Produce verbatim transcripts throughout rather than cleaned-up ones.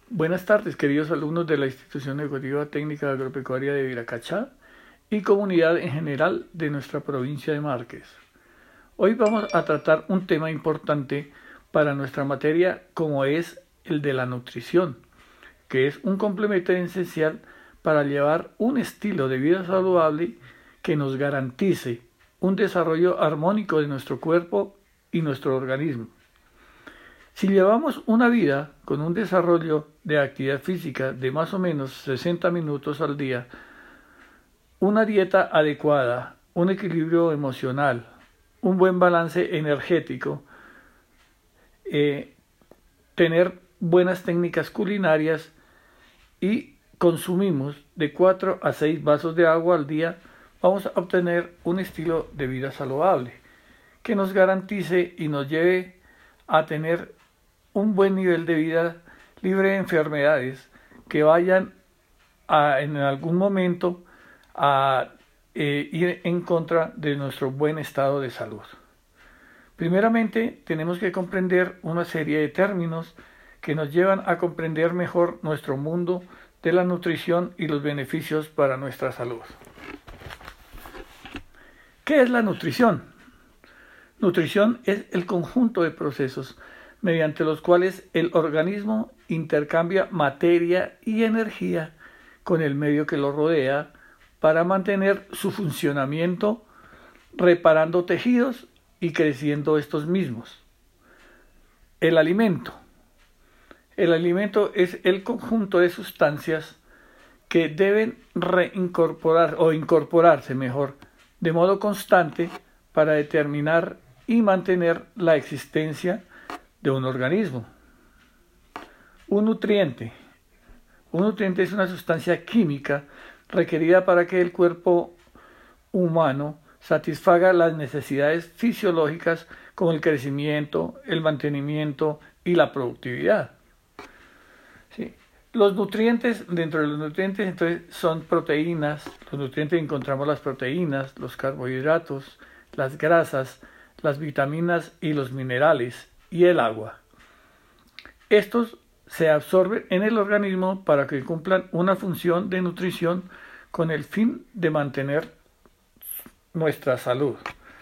Buenas tardes, queridos alumnos de la Institución Educativa Técnica Agropecuaria de Viracachá y comunidad en general de nuestra provincia de Márquez. Hoy vamos a tratar un tema importante para nuestra materia, como es el de la nutrición, que es un complemento esencial para llevar un estilo de vida saludable que nos garantice un desarrollo armónico de nuestro cuerpo y nuestro organismo. Si llevamos una vida con un desarrollo de actividad física de más o menos sesenta minutos al día, una dieta adecuada, un equilibrio emocional, un buen balance energético, eh, tener buenas técnicas culinarias y consumimos de cuatro a seis vasos de agua al día, vamos a obtener un estilo de vida saludable que nos garantice y nos lleve a tener un buen nivel de vida libre de enfermedades que vayan a, en algún momento a eh, ir en contra de nuestro buen estado de salud. Primeramente, tenemos que comprender una serie de términos que nos llevan a comprender mejor nuestro mundo de la nutrición y los beneficios para nuestra salud. ¿Qué es la nutrición? Nutrición es el conjunto de procesos mediante los cuales el organismo intercambia materia y energía con el medio que lo rodea para mantener su funcionamiento, reparando tejidos y creciendo estos mismos. El alimento. El alimento es el conjunto de sustancias que deben reincorporar o incorporarse mejor de modo constante para determinar y mantener la existencia de un organismo. Un nutriente. Un nutriente es una sustancia química requerida para que el cuerpo humano satisfaga las necesidades fisiológicas como el crecimiento, el mantenimiento y la productividad. ¿Sí? Los nutrientes, dentro de los nutrientes entonces son proteínas. Los nutrientes encontramos las proteínas, los carbohidratos, las grasas, las vitaminas y los minerales y el agua. Estos se absorben en el organismo para que cumplan una función de nutrición con el fin de mantener nuestra salud.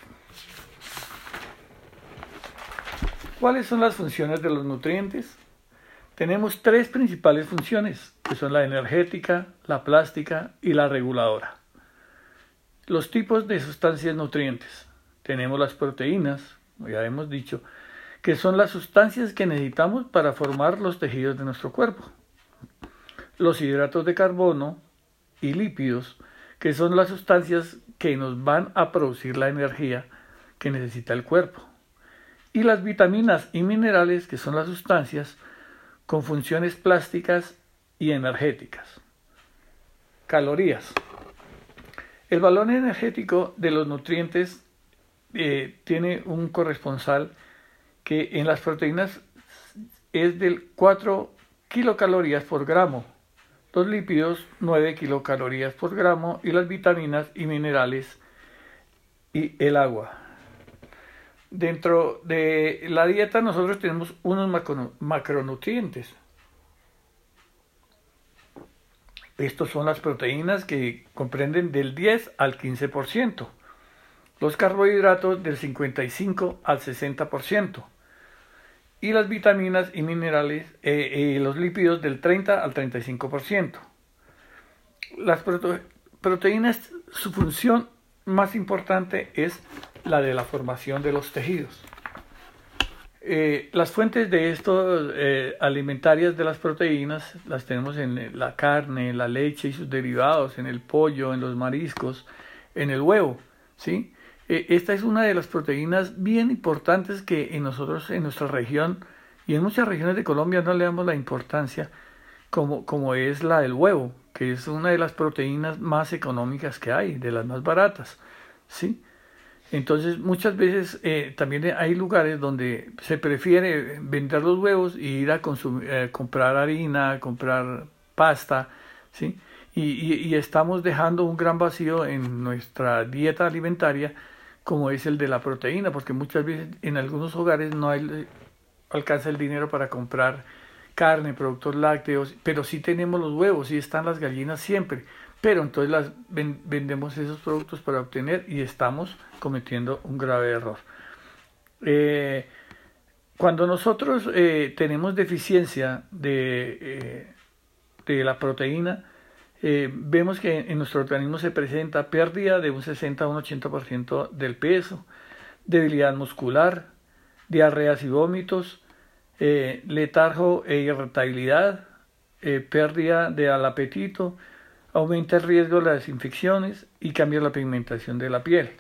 ¿Cuáles son las funciones de los nutrientes? Tenemos tres principales funciones, que son la energética, la plástica y la reguladora. Los tipos de sustancias nutrientes. Tenemos las proteínas, como ya hemos dicho, que son las sustancias que necesitamos para formar los tejidos de nuestro cuerpo. Los hidratos de carbono y lípidos, que son las sustancias que nos van a producir la energía que necesita el cuerpo. Y las vitaminas y minerales, que son las sustancias con funciones plásticas y energéticas. Calorías. El valor energético de los nutrientes eh, tiene un corresponsal que en las proteínas es del cuatro kilocalorías por gramo, los lípidos nueve kilocalorías por gramo y las vitaminas y minerales y el agua. Dentro de la dieta nosotros tenemos unos macro, macronutrientes. Estos son las proteínas que comprenden del diez al quince por ciento, los carbohidratos del cincuenta y cinco al sesenta por ciento y las vitaminas y minerales, eh, eh, los lípidos del treinta al treinta y cinco por ciento. Las prote- proteínas, su función más importante es la de la formación de los tejidos. Eh, las fuentes de estos eh, alimentarias de las proteínas las tenemos en la carne, la leche y sus derivados, en el pollo, en los mariscos, en el huevo, ¿sí? Eh, esta es una de las proteínas bien importantes que en nosotros, en nuestra región y en muchas regiones de Colombia no le damos la importancia como, como es la del huevo, que es una de las proteínas más económicas que hay, de las más baratas, ¿sí? Entonces muchas veces eh, también hay lugares donde se prefiere vender los huevos y ir a consumir, eh, comprar harina, comprar pasta, ¿sí? Y, y, y estamos dejando un gran vacío en nuestra dieta alimentaria, como es el de la proteína, porque muchas veces en algunos hogares no hay, alcanza el dinero para comprar carne, productos lácteos, pero sí tenemos los huevos, sí están las gallinas siempre, pero entonces las ven, vendemos esos productos para obtener y estamos cometiendo un grave error. Eh, cuando nosotros eh, tenemos deficiencia de, eh, de la proteína, eh, vemos que en nuestro organismo se presenta pérdida de un sesenta a un ochenta por ciento del peso, debilidad muscular, diarreas y vómitos, eh, letargo e irritabilidad, eh, pérdida del apetito, aumenta el riesgo de las infecciones y cambia la pigmentación de la piel.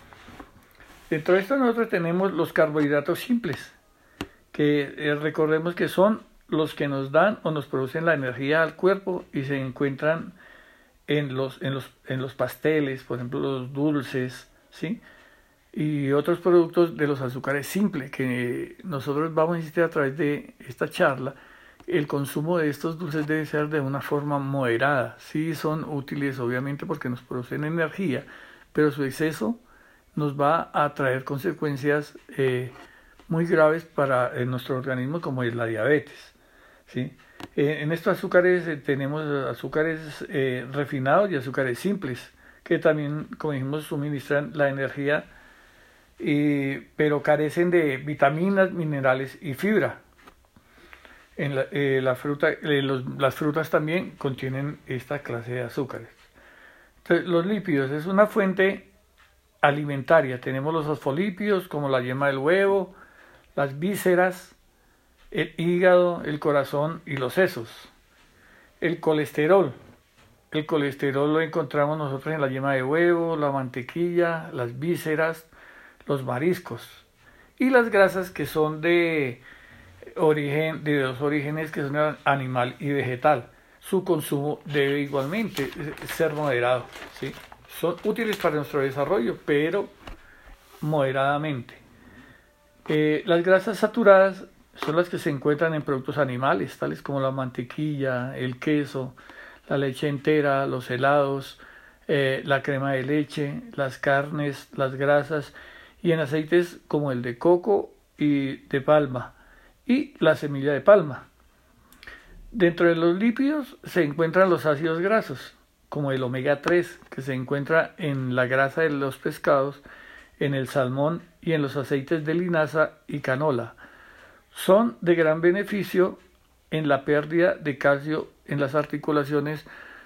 Dentro de esto nosotros tenemos los carbohidratos simples, que eh, recordemos que son los que nos dan o nos producen la energía al cuerpo y se encuentran en los, en los, en los pasteles, por ejemplo los dulces, ¿sí? Y otros productos de los azúcares simples, que nosotros vamos a insistir a través de esta charla. El consumo de estos dulces debe ser de una forma moderada. Sí son útiles obviamente porque nos producen energía, pero su exceso nos va a traer consecuencias eh, muy graves para eh, nuestro organismo, como es la diabetes, ¿sí? Eh, en estos azúcares eh, tenemos azúcares eh, refinados y azúcares simples, que también, como dijimos, suministran la energía, y, pero carecen de vitaminas, minerales y fibra. En la, eh, la fruta, eh, los, las frutas también contienen esta clase de azúcares. Entonces, los lípidos es una fuente alimentaria. Tenemos los fosfolípidos como la yema del huevo, las vísceras, el hígado, el corazón y los sesos. El colesterol. El colesterol lo encontramos nosotros en la yema de huevo, la mantequilla, las vísceras, los mariscos. Y las grasas, que son de origen, de dos orígenes, que son animal y vegetal. Su consumo debe igualmente ser moderado, ¿sí? Son útiles para nuestro desarrollo, pero moderadamente. Eh, las grasas saturadas son las que se encuentran en productos animales, tales como la mantequilla, el queso, la leche entera, los helados, eh, la crema de leche, las carnes, las grasas, y en aceites como el de coco y de palma y la semilla de palma. Dentro de los lípidos se encuentran los ácidos grasos, como el omega tres, que se encuentra en la grasa de los pescados, en el salmón y en los aceites de linaza y canola. Son de gran beneficio en la pérdida de calcio en las articulaciones,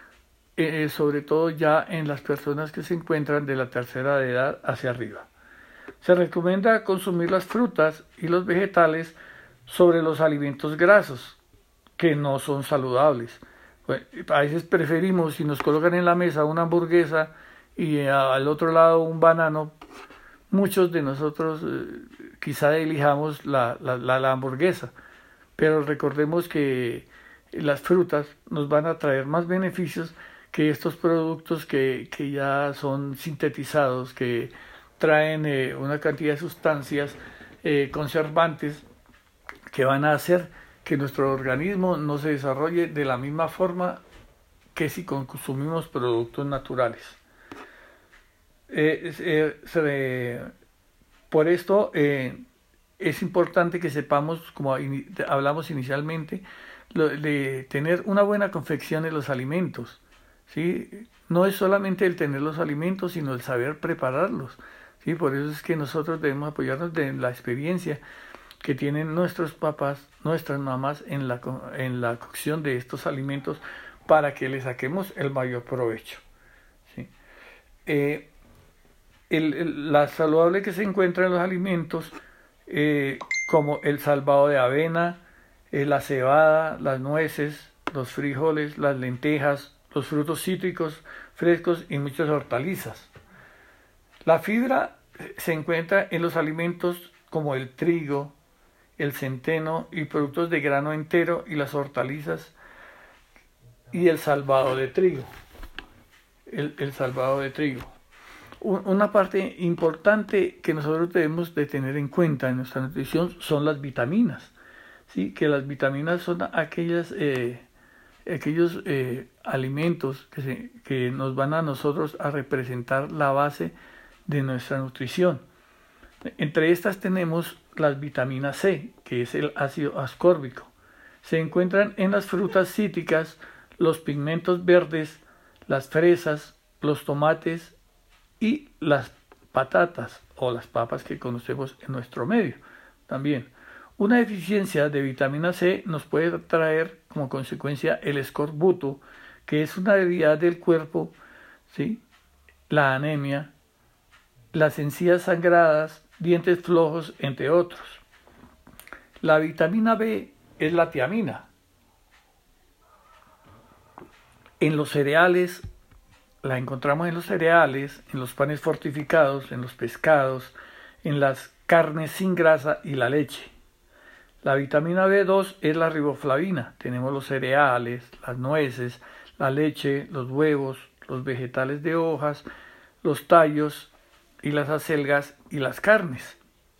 eh, sobre todo ya en las personas que se encuentran de la tercera edad hacia arriba. Se recomienda consumir las frutas y los vegetales sobre los alimentos grasos, que no son saludables. A veces preferimos, si nos colocan en la mesa una hamburguesa y al otro lado un banano, muchos de nosotros eh, quizá elijamos la, la, la, la hamburguesa, pero recordemos que las frutas nos van a traer más beneficios que estos productos que, que ya son sintetizados, que traen eh, una cantidad de sustancias eh, conservantes que van a hacer que nuestro organismo no se desarrolle de la misma forma que si consumimos productos naturales. Eh, eh, se, por esto eh, es importante que sepamos, como in, hablamos inicialmente, lo, de tener una buena confección en los alimentos, ¿sí? No es solamente el tener los alimentos, sino el saber prepararlos, ¿sí? Por eso es que nosotros debemos apoyarnos de la experiencia que tienen nuestros papás, nuestras mamás en la, en la cocción de estos alimentos, para que le saquemos el mayor provecho, ¿sí? Eh, el, el, la saludable que se encuentra en los alimentos, eh, como el salvado de avena, eh, la cebada, las nueces, los frijoles, las lentejas, los frutos cítricos frescos y muchas hortalizas. La fibra se encuentra en los alimentos como el trigo, el centeno y productos de grano entero y las hortalizas y el salvado de trigo. El, el salvado de trigo. Una parte importante que nosotros debemos de tener en cuenta en nuestra nutrición son las vitaminas, ¿sí? Que las vitaminas son aquellas, eh, aquellos eh, alimentos que, se, que nos van a nosotros a representar la base de nuestra nutrición. Entre estas tenemos las vitaminas C, que es el ácido ascórbico, se encuentran en las frutas cítricas, los pigmentos verdes, las fresas, los tomates y las patatas o las papas que conocemos en nuestro medio. También, una deficiencia de vitamina C nos puede traer como consecuencia el escorbuto, que es una debilidad del cuerpo, ¿sí? La anemia, las encías sangradas, dientes flojos, entre otros. La vitamina B es la tiamina. En los cereales, la encontramos en los cereales, en los panes fortificados, en los pescados, en las carnes sin grasa y la leche. La vitamina B dos es la riboflavina. Tenemos los cereales, las nueces, la leche, los huevos, los vegetales de hojas, los tallos y las acelgas y las carnes.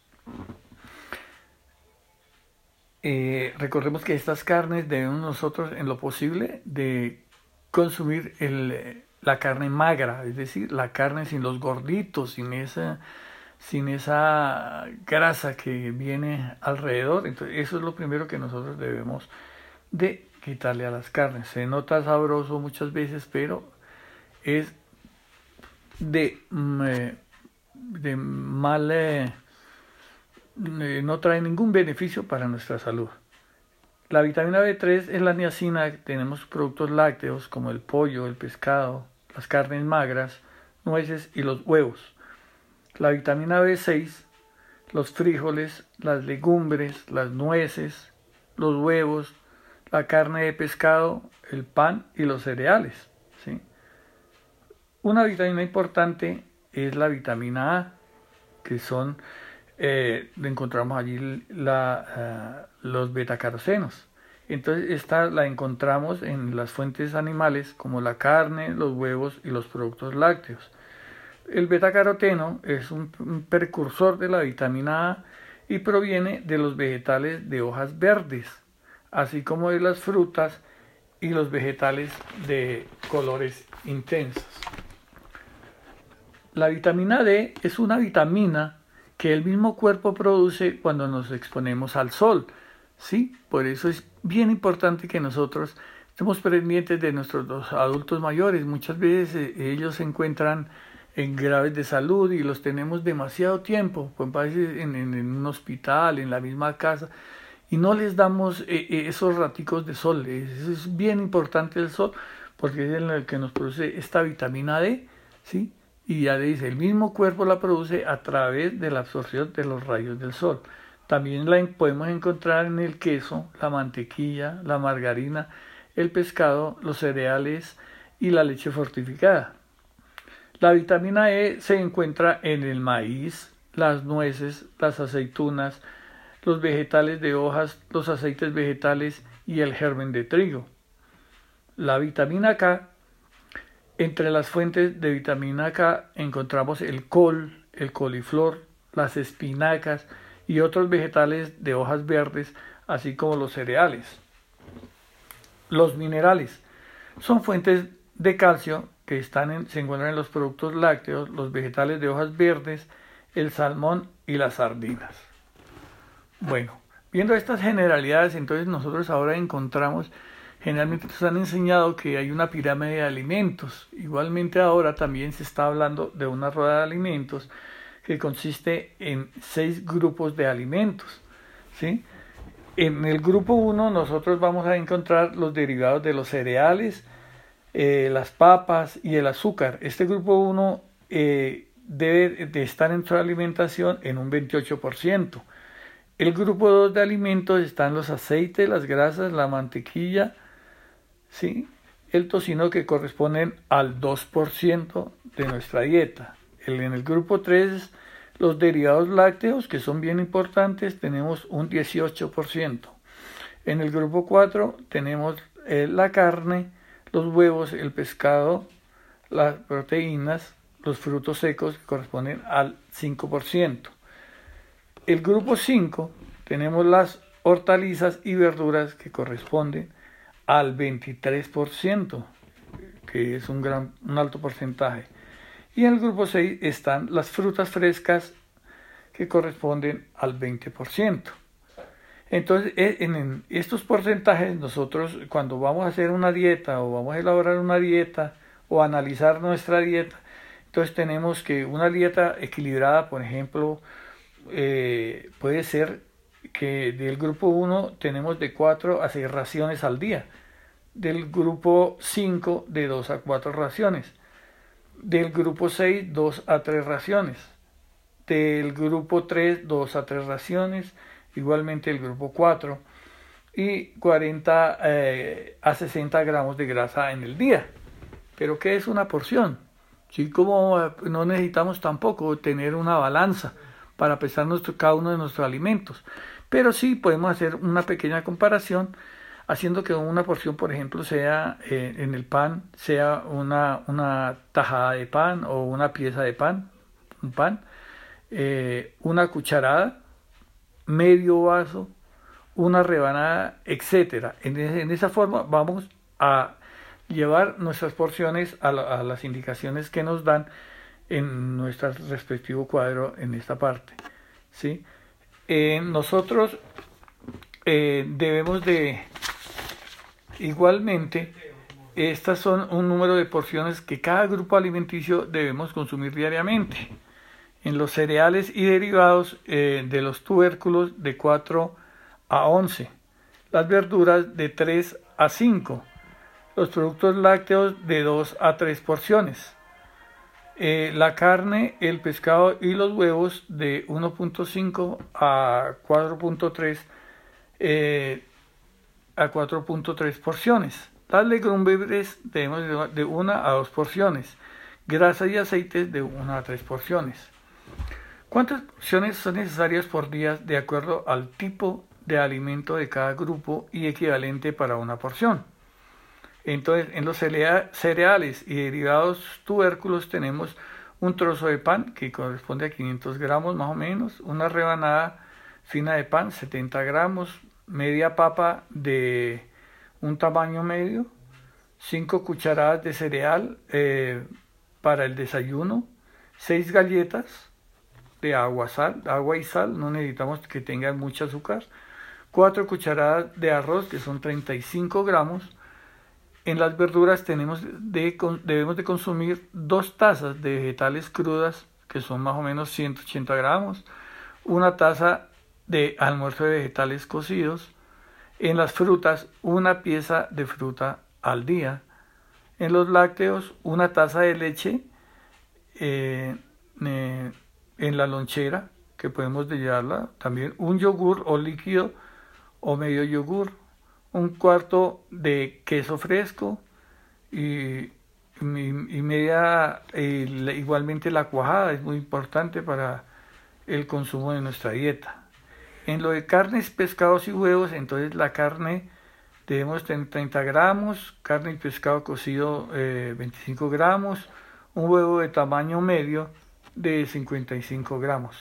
Eh, recordemos que estas carnes debemos nosotros en lo posible de consumir el, la carne magra, es decir, la carne sin los gorditos, sin esa, sin esa grasa que viene alrededor. Entonces eso es lo primero que nosotros debemos de quitarle a las carnes. Se nota sabroso muchas veces, pero es de, de mal, eh, no trae ningún beneficio para nuestra salud. La vitamina B tres es la niacina. Tenemos productos lácteos como el pollo, el pescado, las carnes magras, nueces y los huevos. La vitamina B seis, los frijoles, las legumbres, las nueces, los huevos, la carne de pescado, el pan y los cereales, ¿sí? Una vitamina importante es la vitamina A, que son, eh, encontramos allí la, uh, los betacarotenos. Entonces esta la encontramos en las fuentes animales como la carne, los huevos y los productos lácteos. El betacaroteno es un, un precursor de la vitamina A y proviene de los vegetales de hojas verdes, así como de las frutas y los vegetales de colores intensos. La vitamina D es una vitamina que el mismo cuerpo produce cuando nos exponemos al sol, ¿sí? Por eso es bien importante que nosotros estemos pendientes de nuestros adultos mayores. Muchas veces eh, ellos se encuentran en graves de salud y los tenemos demasiado tiempo, pues en, en, en un hospital, en la misma casa, y no les damos eh, esos raticos de sol. Es, es bien importante el sol porque es el que nos produce esta vitamina D, ¿sí? Y ya dice, el mismo cuerpo la produce a través de la absorción de los rayos del sol. También la podemos encontrar en el queso, la mantequilla, la margarina, el pescado, los cereales y la leche fortificada. La vitamina E se encuentra en el maíz, las nueces, las aceitunas, los vegetales de hojas, los aceites vegetales y el germen de trigo. La vitamina K, entre las fuentes de vitamina K encontramos el col, el coliflor, las espinacas y otros vegetales de hojas verdes, así como los cereales. Los minerales son fuentes de calcio que están en, se encuentran en los productos lácteos, los vegetales de hojas verdes, el salmón y las sardinas. Bueno, viendo estas generalidades, entonces nosotros ahora encontramos, generalmente nos han enseñado que hay una pirámide de alimentos. Igualmente ahora también se está hablando de una rueda de alimentos que consiste en seis grupos de alimentos, ¿sí? En el grupo uno nosotros vamos a encontrar los derivados de los cereales, eh, las papas y el azúcar. Este grupo uno eh, debe de estar en su alimentación en un veintiocho por ciento. El grupo dos de alimentos están los aceites, las grasas, la mantequilla, ¿sí? El tocino, que corresponden al dos por ciento de nuestra dieta. El, en el grupo tres, los derivados lácteos, que son bien importantes, tenemos un dieciocho por ciento. En el grupo cuatro tenemos eh, la carne, los huevos, el pescado, las proteínas, los frutos secos, que corresponden al cinco por ciento. El grupo cinco tenemos las hortalizas y verduras, que corresponden al veintitrés por ciento, que es un, gran, un alto porcentaje. Y en el grupo seis están las frutas frescas, que corresponden al veinte por ciento. Entonces, en estos porcentajes, nosotros cuando vamos a hacer una dieta o vamos a elaborar una dieta o analizar nuestra dieta, entonces tenemos que una dieta equilibrada, por ejemplo, eh, puede ser que del grupo uno tenemos de cuatro a seis raciones al día, del grupo cinco de dos a cuatro raciones, del grupo seis dos a tres raciones, del grupo tres dos a tres raciones, igualmente el grupo cuatro, y cuarenta eh, a sesenta gramos de grasa en el día. ¿Pero qué es una porción? Sí, como no necesitamos tampoco tener una balanza para pesar nuestro, cada uno de nuestros alimentos, pero sí podemos hacer una pequeña comparación haciendo que una porción, por ejemplo, sea eh, en el pan, sea una, una tajada de pan o una pieza de pan, un pan, eh, una cucharada, medio vaso, una rebanada, etcétera. En, en esa forma vamos a llevar nuestras porciones a, la, a las indicaciones que nos dan en nuestro respectivo cuadro en esta parte, ¿sí? Eh, nosotros eh, debemos de igualmente, estas son un número de porciones que cada grupo alimenticio debemos consumir diariamente. En los cereales y derivados eh, de los tubérculos de cuatro a once, las verduras de tres a cinco, los productos lácteos de dos a tres porciones, eh, la carne, el pescado y los huevos de uno punto cinco a cuatro punto tres eh, a cuatro punto tres porciones. Las legumbres debemos de una a dos porciones, grasas y aceites de una a tres porciones. ¿Cuántas porciones son necesarias por día de acuerdo al tipo de alimento de cada grupo y equivalente para una porción? Entonces, en los cereales y derivados tubérculos tenemos un trozo de pan que corresponde a quinientos gramos más o menos, una rebanada fina de pan, setenta gramos, media papa de un tamaño medio, cinco cucharadas de cereal eh, para el desayuno, seis galletas de agua, sal, agua y sal, no necesitamos que tengan mucho azúcar, cuatro cucharadas de arroz que son treinta y cinco gramos. En las verduras tenemos de, debemos de consumir dos tazas de vegetales crudas que son más o menos ciento ochenta gramos, una taza de almuerzo de vegetales cocidos. En las frutas, una pieza de fruta al día. En los lácteos, una taza de leche eh, eh, en la lonchera, que podemos llevarla. También un yogur o líquido o medio yogur. Un cuarto de queso fresco y, y, y media, eh, igualmente la cuajada es muy importante para el consumo de nuestra dieta. En lo de carnes, pescados y huevos, entonces la carne debemos tener treinta gramos, carne y pescado cocido eh, veinticinco gramos, un huevo de tamaño medio de cincuenta y cinco gramos.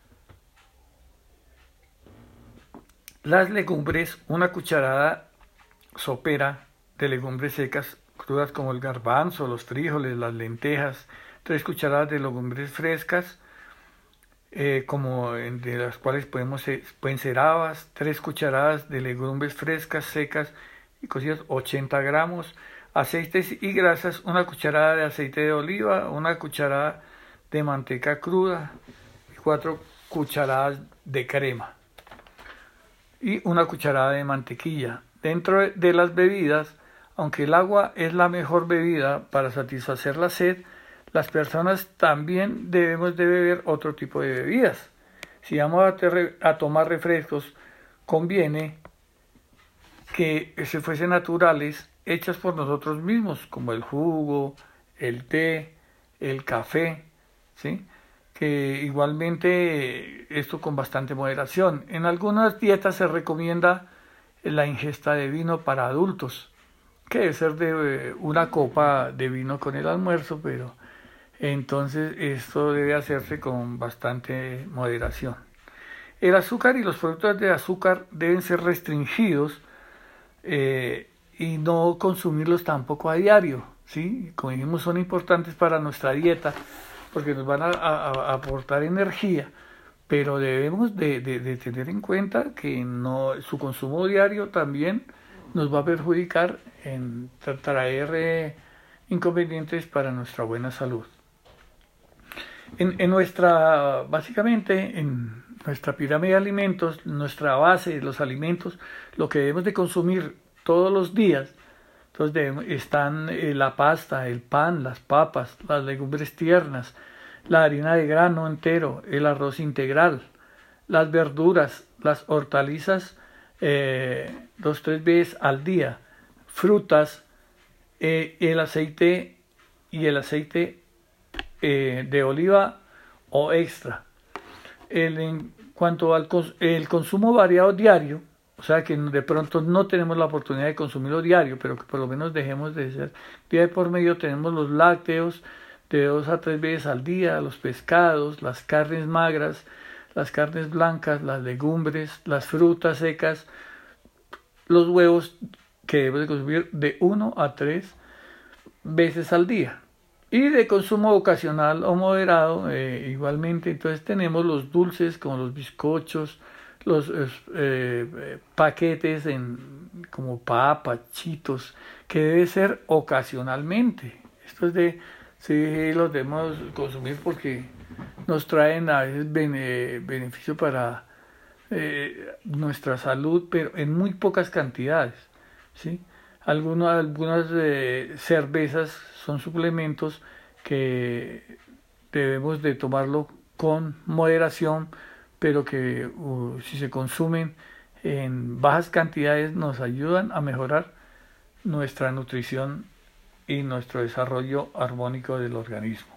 Las legumbres, una cucharada sopera de legumbres secas crudas como el garbanzo, los frijoles, las lentejas, tres cucharadas de legumbres frescas, eh, como de las cuales podemos pueden ser habas, tres cucharadas de legumbres frescas, secas y cocidas, ochenta gramos, aceites y grasas, una cucharada de aceite de oliva, una cucharada de manteca cruda y cuatro cucharadas de crema y una cucharada de mantequilla. Dentro de las bebidas, aunque el agua es la mejor bebida para satisfacer la sed, las personas también debemos de beber otro tipo de bebidas. Si vamos a, ter- a tomar refrescos, conviene que se fuesen naturales, hechas por nosotros mismos, como el jugo, el té, el café, ¿sí? Que igualmente esto con bastante moderación. En algunas dietas se recomienda la ingesta de vino para adultos, que debe ser de una copa de vino con el almuerzo, pero entonces esto debe hacerse con bastante moderación. El azúcar y los productos de azúcar deben ser restringidos eh, y no consumirlos tampoco a diario, ¿sí? Como dijimos, son importantes para nuestra dieta porque nos van a, a, a aportar energía, pero debemos de, de, de tener en cuenta que no, su consumo diario también nos va a perjudicar en tra traer eh, inconvenientes para nuestra buena salud. En, en nuestra, básicamente, en nuestra pirámide de alimentos, nuestra base, los alimentos, lo que debemos de consumir todos los días, entonces debemos, están eh, la pasta, el pan, las papas, las legumbres tiernas, la harina de grano entero, el arroz integral, las verduras, las hortalizas, eh, dos, tres veces al día, frutas, eh, el aceite y el aceite eh, de oliva o extra. El, en cuanto al cons el consumo variado diario, o sea que de pronto no tenemos la oportunidad de consumirlo diario, pero que por lo menos dejemos de ser día de por medio, tenemos los lácteos de dos a tres veces al día, los pescados, las carnes magras, las carnes blancas, las legumbres, las frutas secas, los huevos que debemos de consumir de uno a tres veces al día. Y de consumo ocasional o moderado, eh, igualmente, entonces tenemos los dulces como los bizcochos, los eh, eh, paquetes en, como papas, chitos, que debe ser ocasionalmente. Esto es de, sí, los debemos consumir porque nos traen a veces bene, beneficio para eh, nuestra salud, pero en muy pocas cantidades, ¿sí? Algunas, algunas eh, cervezas son suplementos que debemos de tomarlo con moderación, pero que uh, si se consumen en bajas cantidades nos ayudan a mejorar nuestra nutrición y nuestro desarrollo armónico del organismo.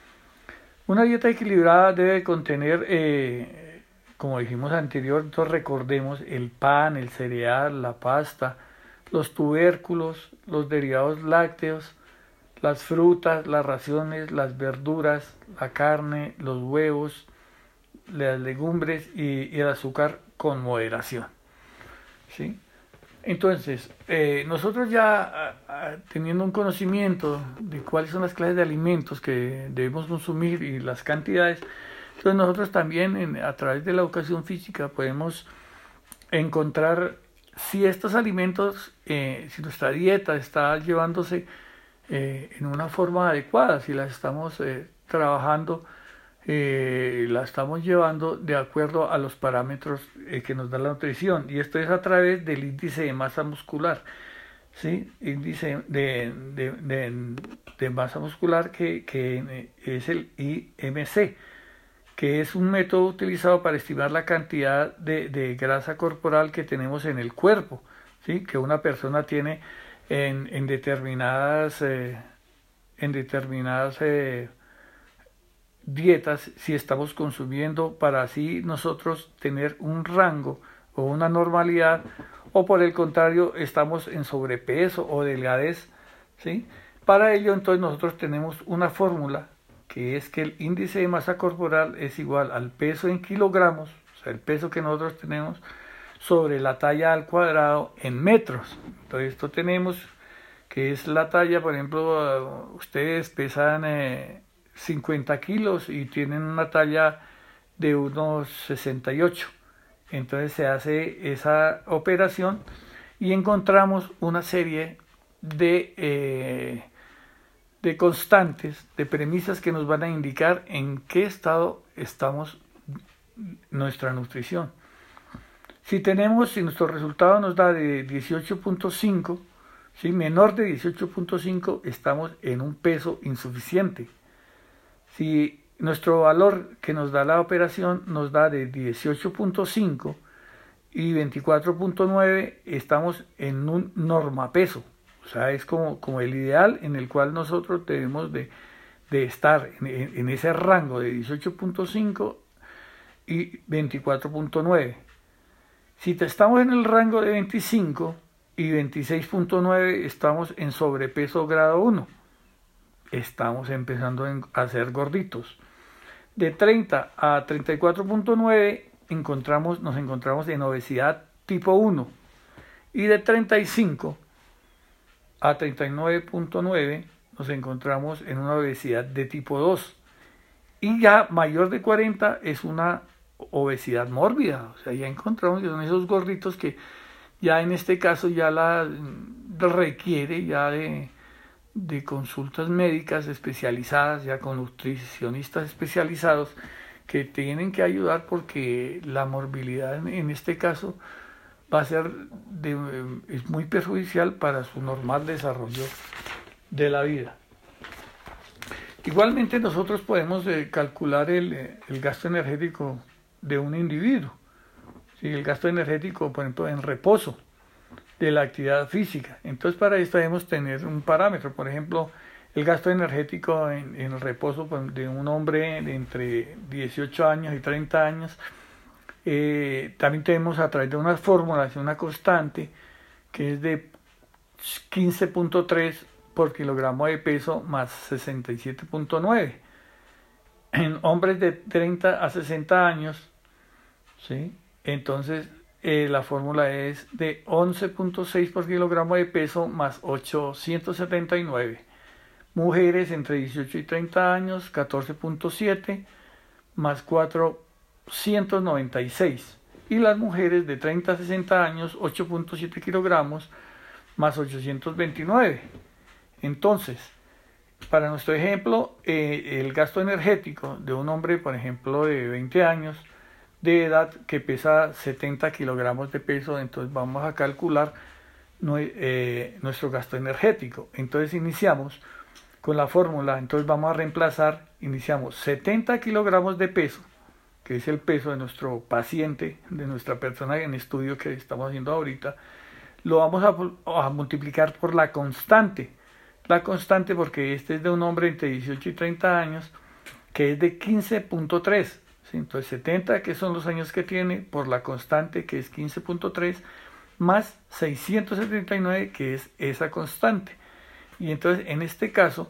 Una dieta equilibrada debe contener, eh, como dijimos anterior, entonces recordemos el pan, el cereal, la pasta, los tubérculos, los derivados lácteos, las frutas, las raciones, las verduras, la carne, los huevos, las legumbres y, y el azúcar con moderación, ¿sí? Entonces, eh, nosotros ya a, a, teniendo un conocimiento de cuáles son las clases de alimentos que debemos consumir y las cantidades, entonces nosotros también en, a través de la educación física podemos encontrar si estos alimentos, eh, si nuestra dieta está llevándose eh, en una forma adecuada, si la estamos eh, trabajando, eh, la estamos llevando de acuerdo a los parámetros eh, que nos da la nutrición, y esto es a través del índice de masa muscular, ¿sí? Índice de, de, de, de masa muscular que, que es el I M C, que es un método utilizado para estimar la cantidad de, de grasa corporal que tenemos en el cuerpo, ¿sí? Que una persona tiene en, en determinadas, eh, en determinadas eh, dietas, si estamos consumiendo, para así nosotros tener un rango o una normalidad, o por el contrario estamos en sobrepeso o delgadez, ¿sí? Para ello entonces nosotros tenemos una fórmula, que es que el índice de masa corporal es igual al peso en kilogramos, o sea, el peso que nosotros tenemos, sobre la talla al cuadrado en metros. Entonces esto tenemos que es la talla, por ejemplo, ustedes pesan eh, cincuenta kilos y tienen una talla de unos sesenta y ocho. Entonces se hace esa operación y encontramos una serie de... Eh, de constantes, de premisas que nos van a indicar en qué estado estamos nuestra nutrición. Si tenemos, si nuestro resultado nos da de dieciocho punto cinco, ¿sí? Menor de dieciocho punto cinco, estamos en un peso insuficiente. Si nuestro valor que nos da la operación nos da de dieciocho punto cinco y veinticuatro punto nueve, estamos en un normapeso. O sea, es como, como el ideal en el cual nosotros debemos de, de estar en, en, en ese rango de dieciocho punto cinco y veinticuatro punto nueve. Si estamos en el rango de veinticinco y veintiséis punto nueve, estamos en sobrepeso grado uno. Estamos empezando a ser gorditos. De treinta a treinta y cuatro punto nueve encontramos, nos encontramos en obesidad tipo uno. Y de treinta y cinco a treinta y nueve punto nueve nos encontramos en una obesidad de tipo dos, y ya mayor de cuarenta es una obesidad mórbida. O sea, ya encontramos que son esos gorditos que ya en este caso ya la requiere ya de, de consultas médicas especializadas, ya con nutricionistas especializados que tienen que ayudar, porque la morbilidad en, en este caso va a ser de, es muy perjudicial para su normal desarrollo de la vida. Igualmente nosotros podemos eh, calcular el, el gasto energético de un individuo. ¿Sí? El gasto energético, por ejemplo, en reposo de la actividad física. Entonces, para esto debemos tener un parámetro. Por ejemplo, el gasto energético en, en el reposo de un hombre de entre dieciocho años y treinta años. Eh, también tenemos a través de unas fórmulas, una constante, que es de quince punto tres por kilogramo de peso más sesenta y siete punto nueve. En hombres de treinta a sesenta años, ¿sí? Entonces eh, la fórmula es de once punto seis por kilogramo de peso más ochocientos setenta y nueve. Mujeres entre dieciocho y treinta años, catorce punto siete más cuatrocientos noventa y seis. Y las mujeres de treinta a sesenta años, ocho punto siete kilogramos más ochocientos veintinueve. Entonces, para nuestro ejemplo, eh, el gasto energético de un hombre, por ejemplo, de veinte años de edad, que pesa setenta kilogramos de peso, entonces vamos a calcular no, eh, nuestro gasto energético. Entonces iniciamos con la fórmula, entonces vamos a reemplazar, iniciamos setenta kilogramos de peso, que es el peso de nuestro paciente, de nuestra persona en estudio que estamos haciendo ahorita, lo vamos a, a multiplicar por la constante. La constante, porque este es de un hombre entre dieciocho y treinta años, que es de quince punto tres. ¿Sí? Entonces setenta, que son los años que tiene, por la constante, que es quince punto tres, más seiscientos setenta y nueve, que es esa constante. Y entonces en este caso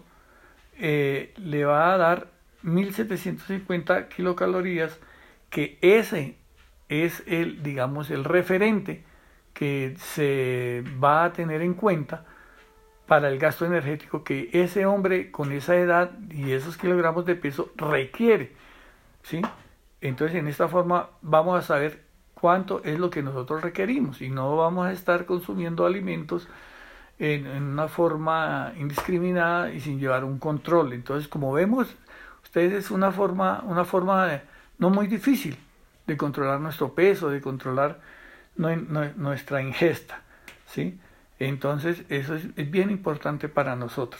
eh, le va a dar mil setecientos cincuenta kilocalorías, que ese es el, digamos, el referente que se va a tener en cuenta para el gasto energético que ese hombre con esa edad y esos kilogramos de peso requiere, ¿sí? Entonces, en esta forma vamos a saber cuánto es lo que nosotros requerimos y no vamos a estar consumiendo alimentos en, en una forma indiscriminada y sin llevar un control. Entonces, como vemos, ustedes, es una forma, una forma de, no muy difícil de controlar nuestro peso, de controlar no, no, nuestra ingesta, ¿sí? Entonces, eso es, es bien importante para nosotros.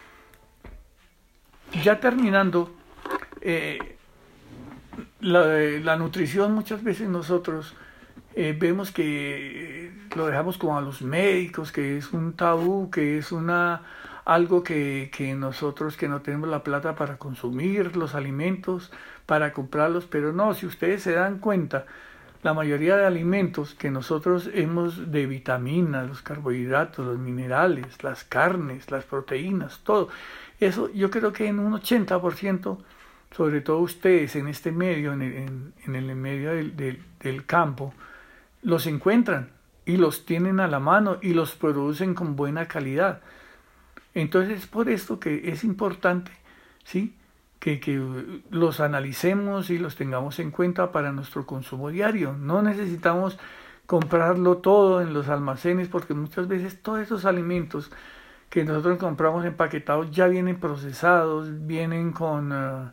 Ya terminando, eh, la, la nutrición, muchas veces nosotros eh, vemos que lo dejamos como a los médicos, que es un tabú, que es una algo que, que nosotros que no tenemos la plata para consumir los alimentos, para comprarlos, pero no, si ustedes se dan cuenta, la mayoría de alimentos que nosotros hemos de vitaminas, los carbohidratos, los minerales, las carnes, las proteínas, todo, eso yo creo que en un ochenta por ciento, sobre todo ustedes en este medio, en el, en, en el medio del, del, del campo, los encuentran y los tienen a la mano y los producen con buena calidad. Entonces es por esto que es importante, ¿sí?, Que, que los analicemos y los tengamos en cuenta para nuestro consumo diario. No necesitamos comprarlo todo en los almacenes, porque muchas veces todos esos alimentos que nosotros compramos empaquetados ya vienen procesados, vienen con, uh,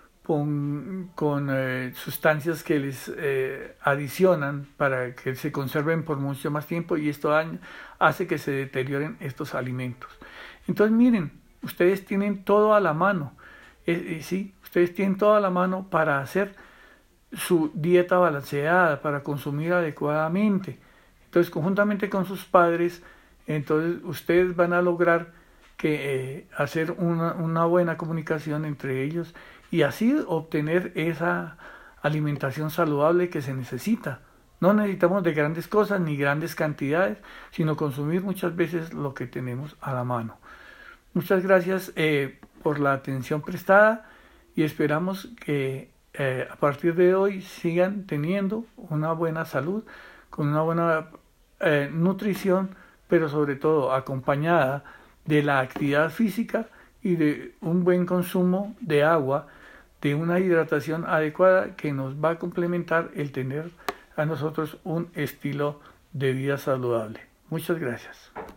con, con uh, sustancias que les uh, adicionan para que se conserven por mucho más tiempo, y esto hace que se deterioren estos alimentos. Entonces miren, ustedes tienen todo a la mano. Eh, sí, ustedes tienen toda la mano para hacer su dieta balanceada, para consumir adecuadamente. Entonces, conjuntamente con sus padres, entonces ustedes van a lograr que eh, hacer una, una buena comunicación entre ellos y así obtener esa alimentación saludable que se necesita. No necesitamos de grandes cosas ni grandes cantidades, sino consumir muchas veces lo que tenemos a la mano. Muchas gracias eh, por la atención prestada y esperamos que eh, a partir de hoy sigan teniendo una buena salud, con una buena eh, nutrición, pero sobre todo acompañada de la actividad física y de un buen consumo de agua, de una hidratación adecuada que nos va a complementar el tener a nosotros un estilo de vida saludable. Muchas gracias.